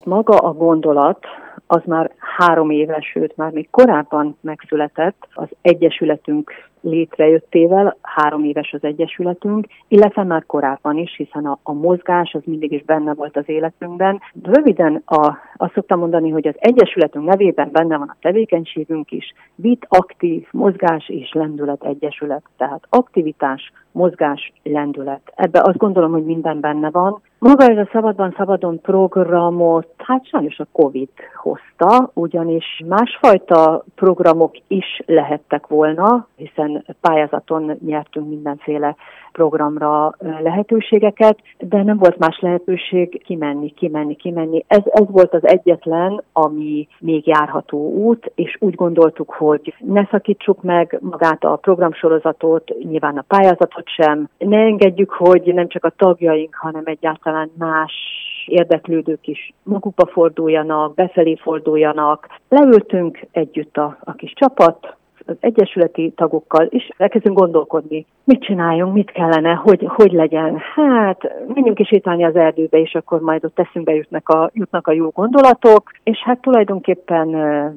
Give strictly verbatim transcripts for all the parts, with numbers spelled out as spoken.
maga a gondolat, az már három éves, sőt már még korábban megszületett az Egyesületünk létrejöttével, három éves az Egyesületünk, illetve már korábban is, hiszen a, a mozgás az mindig is benne volt az életünkben. Röviden a, azt szoktam mondani, hogy az Egyesületünk nevében benne van a tevékenységünk is, Vit Aktív Mozgás és Lendület Egyesület, tehát aktivitás, mozgás, lendület. Ebben azt gondolom, hogy minden benne van. Maga ez a Szabadban Szabadon programot, hát sajnos a Covid hozta, ugyanis másfajta programok is lehettek volna, hiszen pályázaton nyertünk mindenféle programra lehetőségeket, de nem volt más lehetőség kimenni, kimenni, kimenni. Ez, ez volt az egyetlen, ami még járható út, és úgy gondoltuk, hogy ne szakítsuk meg magát a programsorozatot, nyilván a pályázatot sem. Ne engedjük, hogy nem csak a tagjaink, hanem egyáltalán más érdeklődők is magukba forduljanak, befelé forduljanak. Leültünk együtt a, a kis csapat, az egyesületi tagokkal, és elkezdünk gondolkodni, mit csináljunk, mit kellene, hogy, hogy legyen. Hát, menjünk is sétálni az erdőbe, és akkor majd ott eszünkbe jutnak a, jutnak a jó gondolatok, és hát tulajdonképpen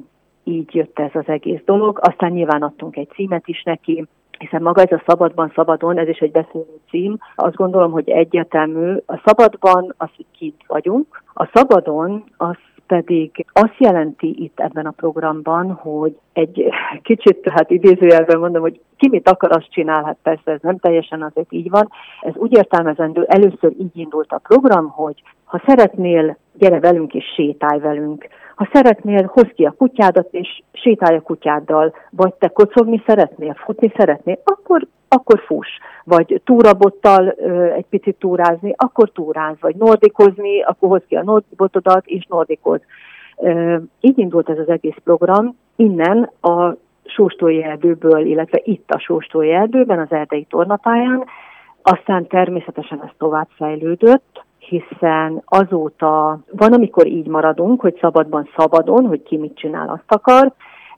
így jött ez az egész dolog. Aztán nyilván adtunk egy címet is neki, hiszen maga ez a Szabadban Szabadon, ez is egy beszélő cím. Azt gondolom, hogy egyértelmű. A szabadban az, hogy kint vagyunk. A szabadon az pedig azt jelenti itt ebben a programban, hogy egy kicsit, hát idézőjelben mondom, hogy ki mit akar, azt csinál, hát persze ez nem teljesen azért így van. Ez úgy értelmezendő, először így indult a program, hogy ha szeretnél, gyere velünk és sétálj velünk. Ha szeretnél, hozd ki a kutyádat és sétálj a kutyáddal, vagy te kocogni szeretnél, futni szeretnél, akkor, akkor fuss. Vagy túrabottal ö, egy picit túrázni, akkor túráz. Vagy nordikozni, akkor hozd ki a nordibotodat és nordikoz. Ö, így indult ez az egész program. Innen a Sóstói erdőből, illetve itt a Sóstói erdőben, az erdei tornapályán, aztán természetesen ez tovább fejlődött, hiszen azóta van, amikor így maradunk, hogy szabadban szabadon, hogy ki mit csinál, azt akar,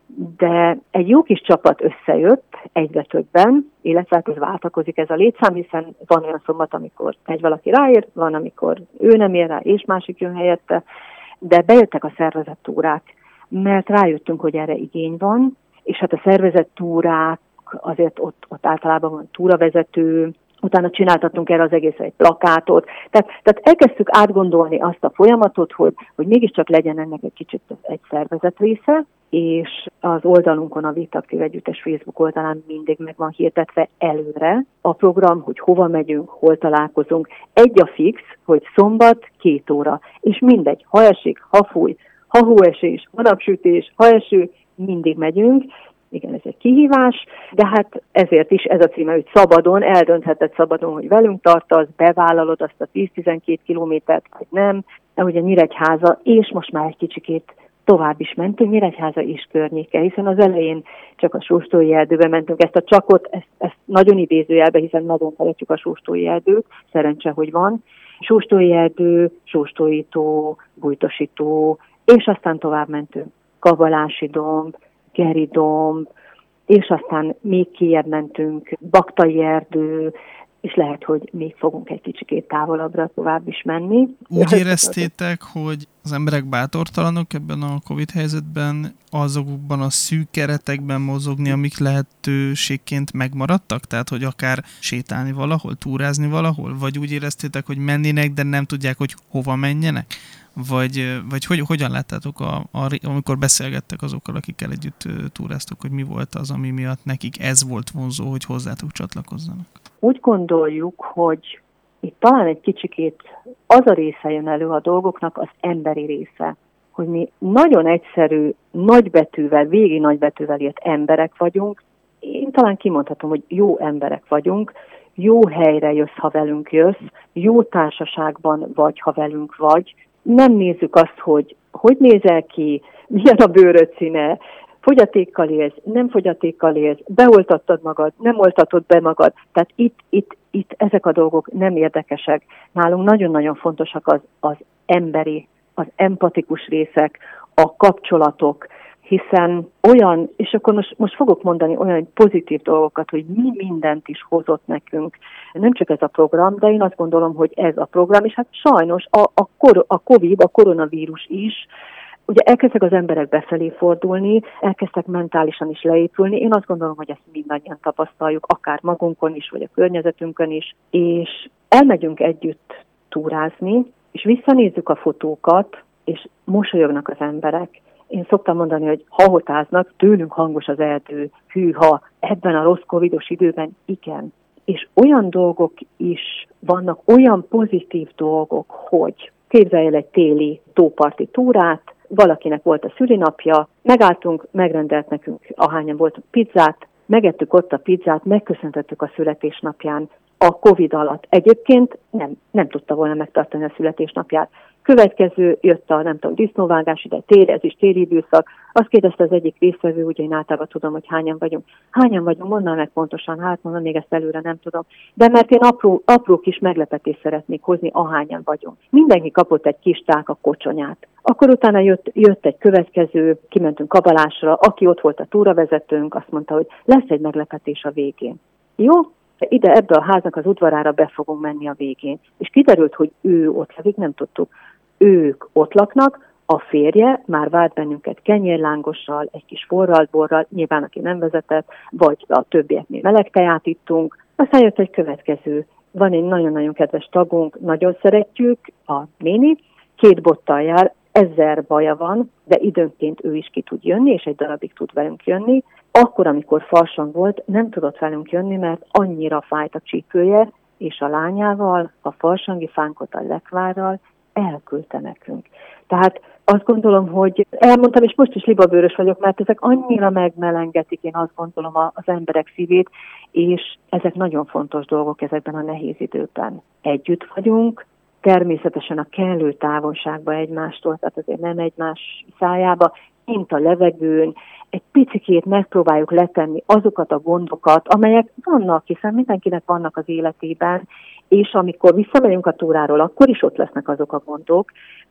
de egy jó kis csapat összejött, egyre többen, illetve hát ez váltakozik ez a létszám, hiszen van olyan szombat, amikor egy valaki ráér, van, amikor ő nem ér rá, és másik jön helyette, de bejöttek a szervezett túrák, mert rájöttünk, hogy erre igény van, és hát a szervezett túrák, azért ott, ott általában van túravezető, utána csináltattunk erre az egészre egy plakátot. Tehát, tehát elkezdtük átgondolni azt a folyamatot, hogy, hogy mégiscsak legyen ennek egy kicsit egy szervezet része, és az oldalunkon, a Vit Aktív Együttes Facebook oldalán mindig meg van hirdetve előre a program, hogy hova megyünk, hol találkozunk. Egy a fix, hogy szombat két óra, és mindegy, ha esik, ha fúj, ha hóesés, ha napsütés, ha eső, mindig megyünk. Igen, ez egy kihívás, de hát ezért is ez a címe, hogy szabadon, eldöntheted szabadon, hogy velünk tartasz, bevállalod azt a tíz-tizenkét kilométert, vagy nem, de ugye Nyíregyháza, és most már egy kicsikét tovább is mentünk, Nyíregyháza is környéke, hiszen az elején csak a Sóstói erdőbe mentünk, ezt a csakot, ezt, ezt nagyon idézőjelbe, hiszen nagyon szeretjük a Sóstói erdőt, szerencse, hogy van. Sóstói erdő, Sóstói tó, Bújtosi tó, és aztán tovább mentünk. Kabalási domb, Geri domb, és aztán még kijebb mentünk, Baktai erdő, és lehet, hogy még fogunk egy kicsikét távolabbra tovább is menni. Úgy éreztétek, hogy az emberek bátortalanok ebben a Covid helyzetben azokban a szűk keretekben mozogni, amik lehetőségként megmaradtak? Tehát, hogy akár sétálni valahol, túrázni valahol? Vagy úgy éreztétek, hogy mennének, de nem tudják, hogy hova menjenek? Vagy, vagy hogy, hogyan láttátok, a, a, amikor beszélgettek azokkal, akikkel együtt túráztok, hogy mi volt az, ami miatt nekik ez volt vonzó, hogy hozzátok csatlakozzanak? Úgy gondoljuk, hogy itt talán egy kicsikét az a része jön elő a dolgoknak, az emberi része, hogy mi nagyon egyszerű, nagybetűvel, végi nagybetűvel írt emberek vagyunk. Én talán kimondhatom, hogy jó emberek vagyunk, jó helyre jössz, ha velünk jössz, jó társaságban vagy, ha velünk vagy. Nem nézzük azt, hogy hogy nézel ki, milyen a bőröd színe, fogyatékkal élsz, nem fogyatékkal élsz, beoltattad magad, nem oltatod be magad. Tehát itt, itt, itt ezek a dolgok nem érdekesek. Nálunk nagyon-nagyon fontosak az, az emberi, az empatikus részek, a kapcsolatok. hiszen olyan, és akkor most, most fogok mondani olyan pozitív dolgokat, hogy mi mindent is hozott nekünk. Nem csak ez a program, de én azt gondolom, hogy ez a program, és hát sajnos a, a, kor, a Covid, a koronavírus is, ugye elkezdtek az emberek befelé fordulni, elkezdtek mentálisan is leépülni. Én azt gondolom, hogy ezt mindannyian tapasztaljuk, akár magunkon is, vagy a környezetünkön is, és elmegyünk együtt túrázni, és visszanézzük a fotókat, és mosolyognak az emberek. Én szoktam mondani, hogy hahotáznak, tőlünk hangos az erdő, hűha, ebben a rossz covidos időben igen. És olyan dolgok is vannak, olyan pozitív dolgok, hogy képzelj el egy téli tóparti túrát, valakinek volt a szülinapja, megálltunk, megrendelt nekünk, ahányan volt pizzát, megettük ott a pizzát, megköszöntöttük a születésnapján a Covid alatt. Egyébként nem, nem tudta volna megtartani a születésnapját. Következő jött a, nem tudom, disznóvágás, ide tél, ez is téli időszak. Azt kérdezte az egyik résztvevő, ugye én általában tudom, hogy hányan vagyunk. Hányan vagyunk, mondd meg pontosan, hát mondom, még ezt előre nem tudom. De mert én apró, apró kis meglepetést szeretnék hozni, ahányan vagyunk. Mindenki kapott egy kis tálka kocsonyát. Akkor utána jött, jött egy következő, kimentünk kabalásra, aki ott volt a túravezetőnk, azt mondta, hogy lesz egy meglepetés a végén. Jó? Ide ebbe a háznak az udvarára be fogunk menni a végén. És kiderült, hogy ő ott lakik, nem tudtuk. Ők ott laknak, a férje már várt bennünket kenyérlángossal, egy kis forralt borral, nyilván aki nem vezetett, vagy a többiek mi meleg teját ittunk. Aztán jött egy következő. Van egy nagyon-nagyon kedves tagunk, nagyon szeretjük, a néni, két bottal jár, ezer baja van, de időnként ő is ki tud jönni, és egy darabig tud velünk jönni. Akkor, amikor farsang volt, nem tudott velünk jönni, mert annyira fájt a csípője, és a lányával, a farsangi fánkot a lekvárral elküldte nekünk. Tehát azt gondolom, hogy elmondtam, és most is libabőrös vagyok, mert ezek annyira megmelengetik, én azt gondolom, az emberek szívét, és ezek nagyon fontos dolgok ezekben a nehéz időkben. Együtt vagyunk, természetesen a kellő távolságban egymástól, tehát azért nem egymás szájába, mint a levegőn, egy picikét megpróbáljuk letenni azokat a gondokat, amelyek vannak, hiszen mindenkinek vannak az életében, és amikor visszamegyünk a túráról, akkor is ott lesznek azok a gondok,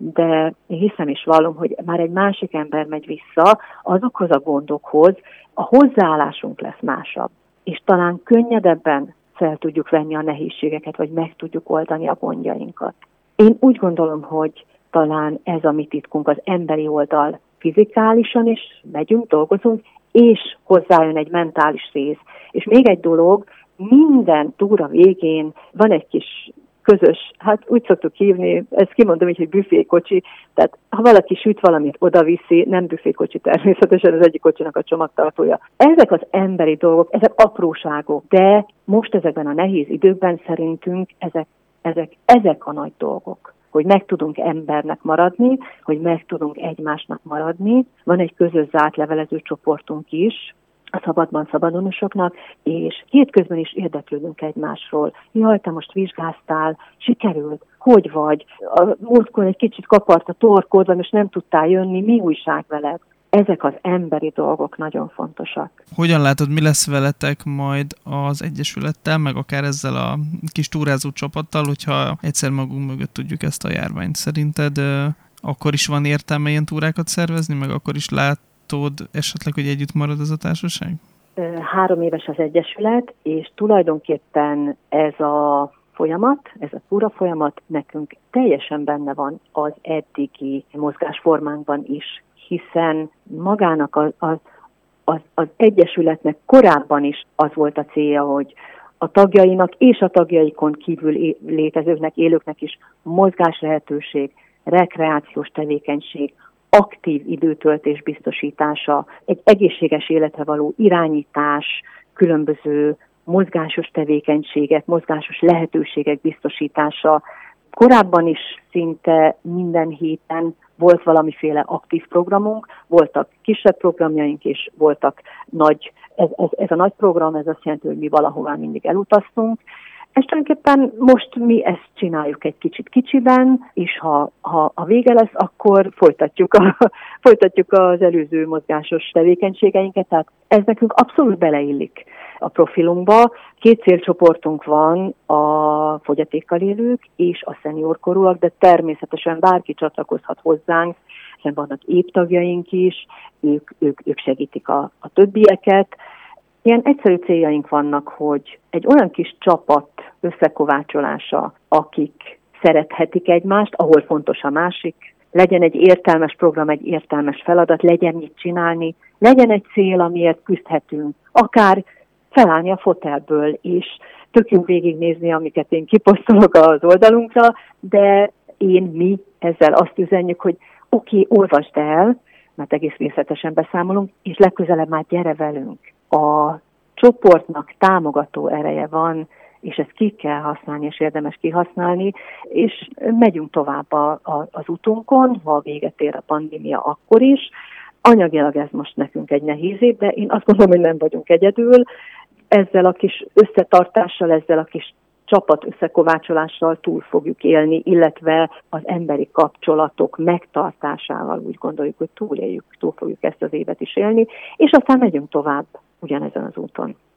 de én hiszem és vallom, hogy már egy másik ember megy vissza azokhoz a gondokhoz, a hozzáállásunk lesz másabb, és talán könnyedebben fel tudjuk venni a nehézségeket, vagy meg tudjuk oldani a gondjainkat. Én úgy gondolom, hogy talán ez a mi titkunk, az emberi oldal, fizikálisan is megyünk, dolgozunk, és hozzájön egy mentális rész. És még egy dolog, minden túra végén van egy kis közös, hát úgy szoktuk hívni, ezt kimondom így, hogy büfékocsi, tehát ha valaki süt valamit, odaviszi, nem büfékocsi természetesen, az egyik kocsinak a csomagtartója. Ezek az emberi dolgok, ezek apróságok, de most ezekben a nehéz időkben szerintünk ezek, ezek, ezek a nagy dolgok, hogy meg tudunk embernek maradni, hogy meg tudunk egymásnak maradni. Van egy közös zárt levelező csoportunk is, a Szabadban Szabadonosoknak, és hétközben is érdeklődünk egymásról. Jaj, te most vizsgáztál, sikerült, hogy vagy? A múltkor egy kicsit kapart a torkod, és nem tudtál jönni, mi újság veled? Ezek az emberi dolgok nagyon fontosak. Hogyan látod, mi lesz veletek majd az Egyesülettel, meg akár ezzel a kis túrázó csapattal, hogyha egyszer magunk mögött tudjuk ezt a járványt? Szerinted akkor is van értelme ilyen túrákat szervezni, meg akkor is látod esetleg, hogy együtt marad ez a társaság? Három éves az Egyesület, és tulajdonképpen ez a folyamat, ez a túra folyamat nekünk teljesen benne van az eddigi mozgásformánkban is, hiszen magának az, az, az, az Egyesületnek korábban is az volt a célja, hogy a tagjainak és a tagjaikon kívül létezőknek, élőknek is mozgás lehetőség, rekreációs tevékenység, aktív időtöltés biztosítása, egy egészséges életre való irányítás, különböző mozgásos tevékenységek, mozgásos lehetőségek biztosítása. Korábban is szinte minden héten volt valamiféle aktív programunk, voltak kisebb programjaink, és voltak nagy, ez, ez, ez a nagy program, ez azt jelenti, hogy mi valahová mindig elutaztunk. És tulajdonképpen most mi ezt csináljuk egy kicsit kicsiben, és ha, ha a vége lesz, akkor folytatjuk, a, folytatjuk az előző mozgásos tevékenységeinket, tehát ez nekünk abszolút beleillik a profilunkba. Két célcsoportunk van, a fogyatékkal élők és a szeniorkorúak, de természetesen bárki csatlakozhat hozzánk, hiszen vannak évtagjaink is, ők, ők, ők segítik a, a többieket. Ilyen egyszerű céljaink vannak, hogy egy olyan kis csapat összekovácsolása, akik szerethetik egymást, ahol fontos a másik, legyen egy értelmes program, egy értelmes feladat, legyen mit csinálni, legyen egy cél, amiért küzdhetünk, akár felállni a fotelből is, tök jó végignézni, amiket én kiposztolok az oldalunkra, de én, mi ezzel azt üzenjük, hogy oké, okay, olvasd el, mert egész részletesen beszámolunk, és legközelebb már gyere velünk. A csoportnak támogató ereje van, és ezt ki kell használni, és érdemes kihasználni, és megyünk tovább a, a, az utunkon, ha véget ér a pandémia, akkor is. Anyagilag ez most nekünk egy nehéz év, de én azt gondolom, hogy nem vagyunk egyedül. Ezzel a kis összetartással, ezzel a kis csapat összekovácsolással túl fogjuk élni, illetve az emberi kapcsolatok megtartásával úgy gondoljuk, hogy túléljük, túl fogjuk ezt az évet is élni, és aztán megyünk tovább ugyanezen az úton.